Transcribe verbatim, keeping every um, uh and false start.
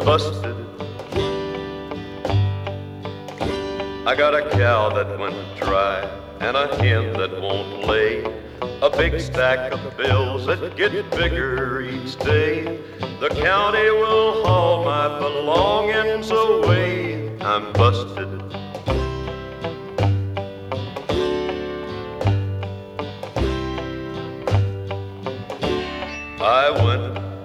busted. I got a cow that went dry and a hen that won't lay, a big stack of bills that get bigger each day. The county will haul my belongings away. I'm busted.